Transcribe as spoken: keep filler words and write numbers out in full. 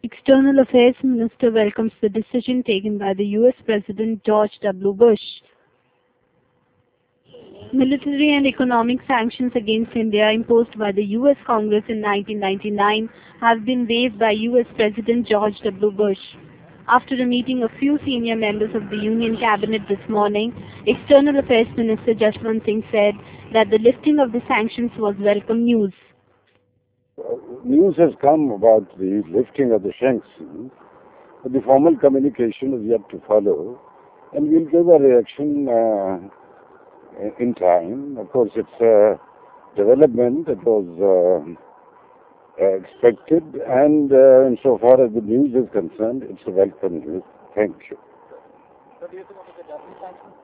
External Affairs Minister welcomes the decision taken by the U S President George W. Bush. Military and economic sanctions against India imposed by the U S Congress in nineteen ninety-nine have been waived by U S President George W. Bush. After a meeting of few senior members of the Union Cabinet this morning, External Affairs Minister Jaswant Singh said that the lifting of the sanctions was welcome news. News has come about the lifting of the sanctions, but the formal communication is yet to follow, and we'll give a reaction uh, in time. Of course, it's a development that was uh, expected, and uh, insofar as the news is concerned, it's a welcome news. Thank you. So do you think of the Japanese sanctions?